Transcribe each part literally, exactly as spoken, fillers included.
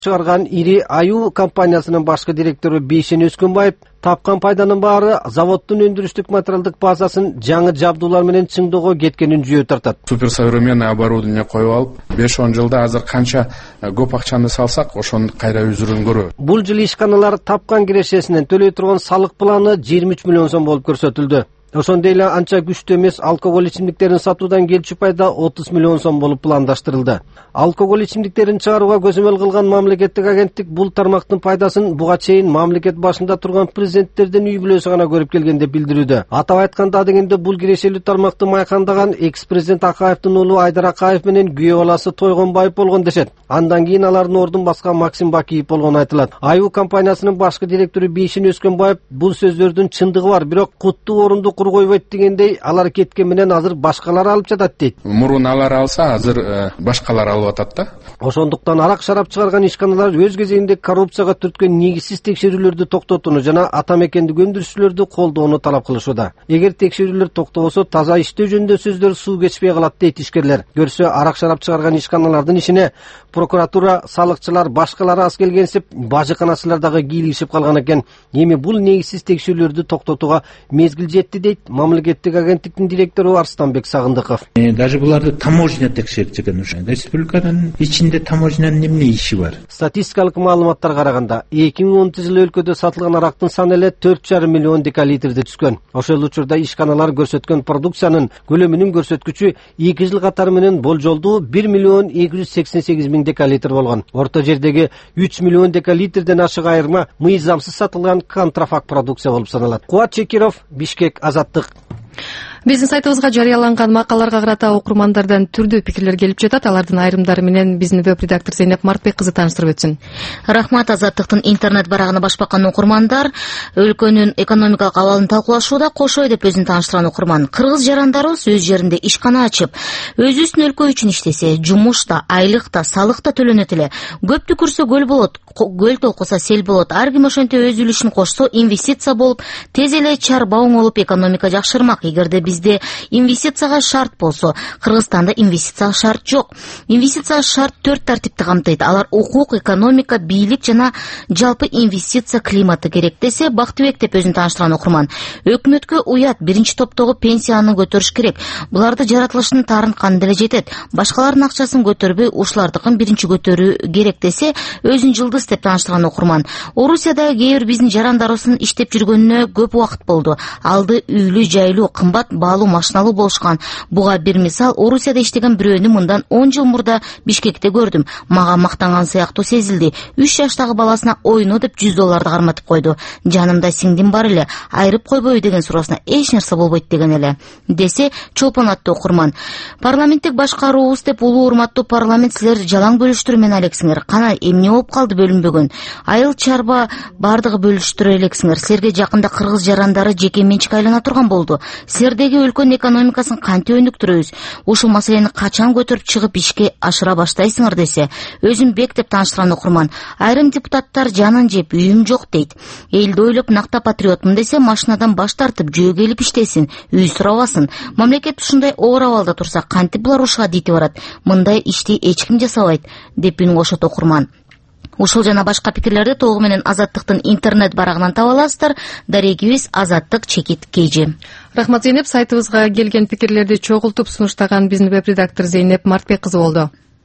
чыгарган ири Аю компаниясынын башкы директору Бейшен Өскөнбаев тапкан пайданын баары заводдун өндүрүштүк материалдык базасын жаңы жабдуулар менен чыңдоого кеткенин жүйө тартат. Суперсовременный оборудование коюп алып, беш он жылда азыр канча көп акчаны салсак, ошону кайра үзүрүн көрөбүз. Бул жылы ишканалар тапкан кирешесинен төлөй турган салык планы жыйырма үч миллион сом болуп көрсөтүлдү. Ошондой эле анча күчтүү эмес алкоголь ичимдиктерин сатуудан келчү пайда отуз миллион сом болуп пландаштырылды. Алкоголь ичимдиктерин чыгарууга көзөмөл кылган мамлекеттик агенттик бул тармактын пайдасын буга чейин мамлекет башында турган президенттердин үй бүлөсү гана көрүп келген деп билдирүүдө. Атап айтканда дегенде бул кирешелүү тармакты майкандаган экс-президент Акаевдин уулу Айдар Акаев менен күйөө баласы Тойгонбаев болгон дешет. Андан кийин алардын ордун баскан Максим Бакиев болгону айтылат. Аю компаниясынын башкы директору Бейшен Өскөнбаев бул сөздөрдүн чындыгы бар, бирок куттуу орунду койбойт дегендей, алар кеткен менен азыр башкалар алып жатат дейт. Мурун алар алса, азыр башкалар алып атат да. Ошондуктан арак шарап чыгарган ишканалар өз кезегинде коррупцияга түрткөн негизсиз текшерүүлөрдү токтотууну жана ата мекендик өндүрүшчүлөрдү колдоону талап кылышууда. Эгер текшерүүлөр токтобосо, таза иштөө жөнүндө сөздөр суу кечпей калат дейт ишкерлер. Көрсө, арак шарап чыгарган ишканалардын ишине прокуратура, салыкчылар, башкалары аз келгенсип, бажыканачылар дагы кийлигишип калган экен. Эми бул негизсиз текшерүүлөрдү токтотууга мезгил жетти дейт мамлекеттик агенттиктин директору Арстанбек Сагындыков. Даже буларды таможня текшерип жүргөн ушу. Республиканын ичинде таможнянын эмне иши бар? Статистикалык маалыматтарга караганда, эки миң онунчу жылы өлкөдө сатылган арактын саны эле төрт жарым миллион декалитрде түшкөн. Ошол учурда ишканалар көрсөткөн продукциянын көлөмүнүн көрсөткүчү эки жыл катары менен болжолдуу бир миллион эки жүз сексен сегиз миң декалитр болгон. Орто жердеги үч миллион декалитрден ашык айырма мыйзамсыз сатылган контрафакт продукция болуп саналат. Кубат Чекиров, Бишкек, Азаттык. Биздин сайтыбызга жарыяланган макалаларга карата окурмандардан түрдүү пикирлер келип жатат. Алардын айрымдары менен биздин веб-редактор Зейнеп Мартбек кызы тааныштырып өтсүн. Рахмат. Азаттыктын интернет барагына баш баккан окурмандар өлкөнүн экономикалык абалын талкуулашууда кошой деп өзүн тааныштырган окурман. Кыргыз жарандарыбыз өз жеринде ишкана ачып, өзүбүздүн өлкө үчүн иштесе, жумуш да, айлык да, салык да төлөнөт эле. Көптү көрсө көл болот, көл толкуса сел болот. Ар ким ошентип өз үлүшүн кошсо, инвестиция болуп, тез эле чарбаң болуп экономика жакшырмак. Эгерде бизде инвестицияга шарт болсо, Кыргызстанда инвестицияга шарт жок. Инвестицияга шарт төрт тартипти камтыйт. Алар укук, экономика, бийлик жана жалпы инвестиция климаты керек десе, Бактыбек деп өзүн тааныштырган окурман. Өкмөткө уят, биринчи топтогу пенсияны көтөрүш керек. Буларды жаратылыштын таарынтканы деле жетет. Башкалардын акчасын көтөрбөй, ушулардыкын биринчи көтөрүү керек десе, өзүн жылдыз деп тааныштырган окурман. Орусияда кээ бир биздин жарандарыбыздын иштеп жүргөнүнө көп убакыт болду. Алды үйлүү, жайлуу, кымбат баалуу машиналуу болушкан. Буга бир мисал, Орусияда иштеген бирөөнү мындан он жыл мурда Бишкекте көрдүм. Мага мактанган сыяктуу сезилди. үч жаштагы баласына ойно деп жүз долларды карматып койду. Жанымда сиңдим бар эле, айрып койбойбу деген суроосуна эч нерсе болбойт деген эле десе, Чолпон аттуу окурман. Парламенттик башкаруубуз деп улуу урматтуу парламент, силер жалаң бөлүштүрүү менен элексиңер. Кана эмне болуп калды бөлүнбөгөн? Айыл чарба бардыгы бөлүштүрө элексиңер. Силерге жакында кыргыз жарандары жеке менчик айлана турган болду. Силердеги өлкөнүн экономикасын кантип өнүктүрөбүз? Ушул маселени качан көтөрүп чыгып ишке ашыра баштайсыңар десе, өзүн бек деп тааныштырган окурман. Айрым депутаттар жанын жеп, үйүм жок дейт. Элди ойлоп накта патриотмун десе, машинадан баш тартып жөө келип иштесин, үй сурабасын. Мамлекет ушундай оор абалда турса, кантип булар ушуга дити барат? Мындай ишти эч ким жасабайт деп үн кошот окурман. Ушул жана башка пикирлерди толугу менен Азаттыктын интернет барагынан таба аласыздар. Дарегибиз Азаттык чекит Кejи. Рахмат Зейнеп. Сайтыбызга келген пикирлерди чогултуп сунуштаган биздин веб-редактор Зейнеп Мартбек кызы болду.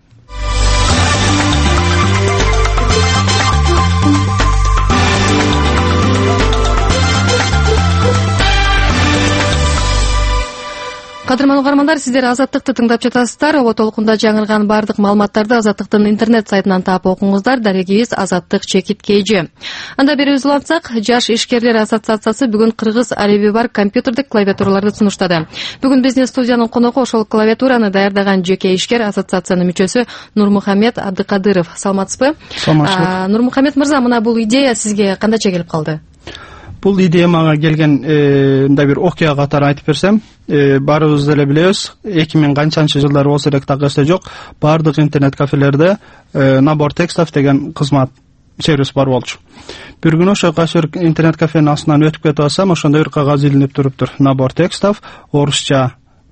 Кадырман угармандар, сиздер Азаттыкты тыңдап жатасыздар. Ого толкунда жаңырган бардык маалыматтарды Азаттыктын интернет сайтынан таап окуңуздар. Дарегибиз Азаттык чекит Кejи. Анда бери улантсак, Жаш ишкерлер ассоциациясы бүгүн Кыргыз алеби бар компьютердик клавиатураларды сунуштады. Бүгүн биздин студиянын коногу ошол клавиатураны даярдаган жеке ишкер, ассоциациянын мүчөсү Нурмухамед Абдыкадыров. Саламатсызбы? Саламатчылык. Нурмухамед мырза, мына бул идея сизге кандайча келип калды? Бул идея мага келген мындай бир окуя катары айтып берсем, баарыбыз деле билебиз, эки миң канчанчы жылдары болсо элек так эсте жок, баардык интернет кафелерде набор текстов деген кызмат сервис бар болчу. Бир күнү ошо кайсы бир интернет кафенин астынан өтүп кетип атсам, ошондо бир кагаз илинип туруптур. Набор текстов, орусча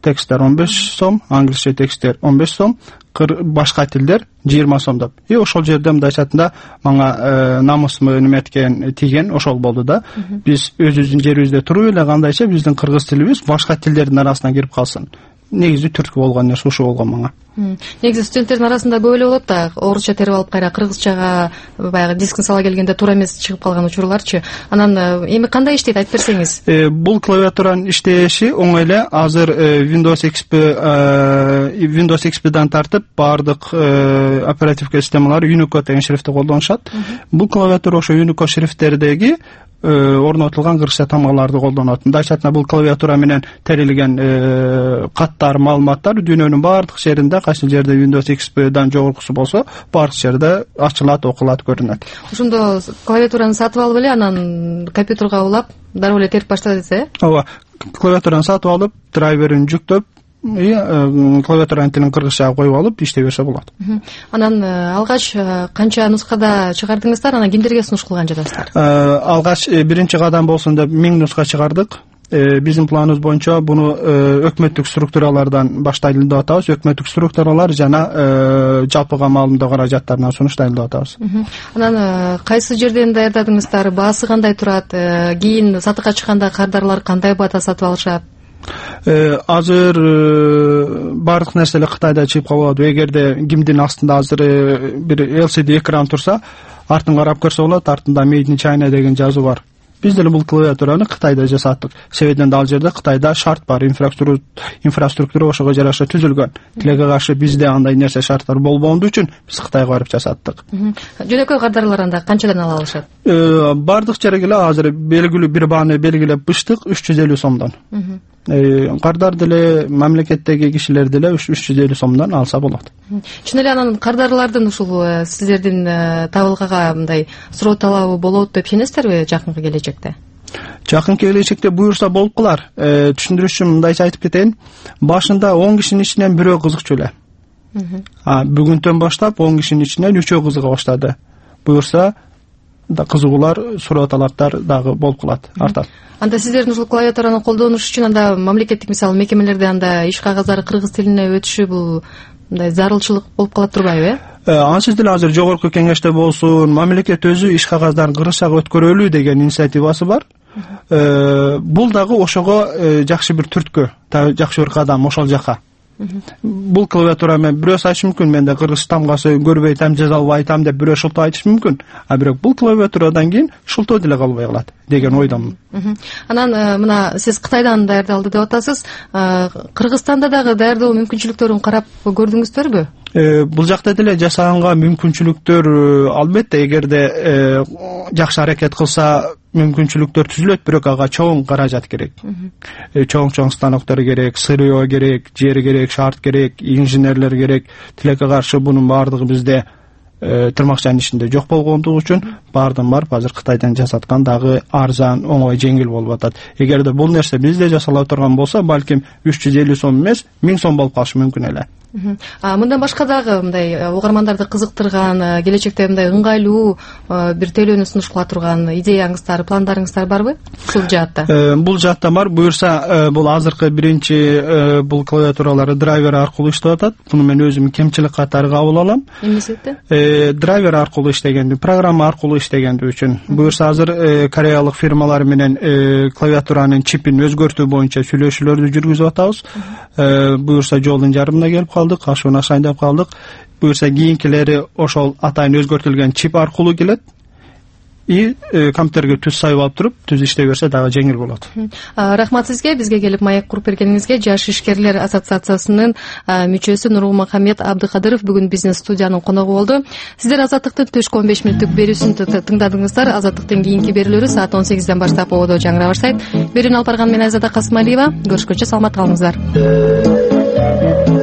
тексттер он беш сом, англисче тексттер он беш сом, башка тилдер жыйырма сомдоп. И ошол жерде мындай айтатында мага намусуму неметкен тийген ошол болду да. Биз өзүбүздүн жерибизде туруп эле кандайча биздин кыргыз тилибиз башка тилдердин арасына кирип калсын. Негизи түрткү болгон нерсе ушул болгон мага. Негизи студенттердин арасында көп эле болот да, орусча терип алып кайра кыргызчага баягы дискин сала келгенде туура эмес чыгып калган учурларчы. Анан эми кандай иштейт айтып берсеңиз? Бул клавиатуранын иштеши оңой эле. Азыр Windows икс пи Windows икс пидан тартып баардык оперативдик системалар Unicode деген шрифти колдонушат. Бул клавиатура ошо Unicode шрифттердеги орнотулган кыргызча тамгаларды колдонот. Мындай айтсак, бул клавиатура менен терилген каттар, маалыматтар дүйнөнүн баардык жеринде, кайсы жерде Windows икс пидан жогоркусу болсо, баардык жерде ачылат, окулат, көрүнөт. Ошондо клавиатураны сатып алып эле анан компьютерге улап, дароо эле терип баштадыңыз, э? Ооба. Клавиатураны сатып алып, драйверин жүктөп, клавиатуранын тилин кыргызчага коюп алып иштей берсе болот. Анан алгач канча нускада чыгардыңыздар, анан кимдерге сунуш кылган жатасыздар? Алгач биринчи кадам болсун деп миң нуска чыгардык. Биздин планыбыз боюнча буну өкмөттүк структуралардан баштайлы деп атабыз. Өкмөттүк структуралар жана жалпыга маалымдоо каражаттарына сунуштайлы деп атабыз. Анан кайсы жерден даярдадыңыздар? Баасы кандай турат? Кийин сатыкка чыкканда кардарлар кандай баада сатып алышат? Азыр баардык нерселер Кытайда чыгып калат. Эгерде кимдин астында азыр бир эл си ди экран турса, артын карап көрсө болот, артында Made in China деген жазуу бар. Биз деле бул клавиатураны Кытайда жасаттык. Себебинен ал жерде Кытайда шарт бар, инфраструктура инфраструктура ошого жараша түзүлгөн. Тилеге каршы бизде андай нерсе шарттар болбондугу үчүн биз Кытайга барып жасаттык. Жөнөкөй кардарлар анда канчадан ала алышат? Бардык жерге эле азыр белгилүү бир бааны белгилеп быштык үч жүз элүү сомдон. Кардар деле мамлекеттеги кишилер деле үч жүз элүү сомдон алса болот. Чын эле анан кардарлардын ушул сиздердин табылгага мындай суроо талабы болот деп ишенесиздерби жакынкы келечекте? Жакынкы келечекте буюрса болуп калар. Түшүндүрүш үчүн мындайча айтып кетейин. Башында он кишинин ичинен бирөө кызыкчу эле. А бүгүндөн баштап он кишинин ичинен үчөө кызыга баштады. Буюрса да кызыгуулар, суроо талаптар дагы болуп калат, артат. Анда сиздердин ушул клавиатураны колдонуш үчүн анда мамлекеттик мисалы мекемелерде анда иш кагаздары кыргыз тилине өтүшү бул мындай зарылчылык болуп калат турбайбы, э? Ансыз деле азыр жогорку кеңеште болсун, мамлекет өзү иш кагаздарын кыргызчага өткөрөлү деген инициативасы бар. Бул дагы ошого жакшы бир түрткү, жакшы бир кадам ошол жака. Бул клавиатура менен бирөөсү айтышы мүмкүн, менде кыргыз тамгасы көрбөй атам, жаза албай атам деп бирөө шултоо айтышы мүмкүн. А бирок бул клавиатурадан кийин шултоо деле калбай калат деген ойдомун. Анан мына сиз Кытайдан даярдалды деп атасыз. Кыргызстанда дагы даярдоо мүмкүнчүлүктөрүн карап көрдүңүздөрбү? Бул жакта деле жасаганга мүмкүнчүлүктөр албетте, эгерде жакшы аракет кылса мүмкүнчүлүктөр түзүлөт, бирок ага чоң каражат керек. Чоң-чоң станоктор керек, сырыоо керек, жер керек, шарт керек, инженерлер керек. Тилекке каршы бунун баардыгы бизде тырмакчанын ичинде жок болгондугу үчүн баардан барып азыр Кытайдан жасаткан дагы арзан, оңой, жеңил болуп атат. Эгерде бул нерсе бизде жасала турган болсо, балким үч жүз элүү сом эмес, миң сом болуп калышы мүмкүн эле. Мындан башка дагы мындай угармандарды кызыктырган, келечекте мындай ыңгайлуу бир төлөөнү сунуш кыла турган идеяңыздар, пландарыңыздар барбы ушул жаатта? Бул жаатта бар. Буюрса, бул азыркы биринчи бул клавиатуралар драйвер аркылуу иштеп атат. Буну мен өзүм кемчилик катары кабыл алам. Эмне себептен? Драйвер аркылуу иштегенди, программа аркылуу иштегенди үчүн. Буюрса азыр кореялык фирмалар менен клавиатуранын чипин өзгөртүү боюнча сүйлөшүүлөрдү жүргүзүп атабыз. Буюрса жолдун жарымына келип калдык, ашуун ашайын деп калдык. Буюрса кийинкилери ошол атайын өзгөртүлгөн чип аркылуу келет. И компьютерге түз сайып алып туруп, түз иштей берсе дагы жеңил болот. Рахмат сизге, бизге келип маек куруп бергениңизге. Жаш ишкерлер ассоциациясынын мүчөсү Нурмухаммед Абдыкадыров бүгүн бизнес студиянын коногу болду. Сиздер Азаттыктын түшкү он беш мүнөттүк берүүсүн тыңдадыңыздар. Азаттыктын кийинки берүүлөрү саат он сегизден баштап ободо жаңыра баштайт. Берүүнү алып барган мен Айзада Касымалиева. Көрүшкөнчө саламат калыңыздар.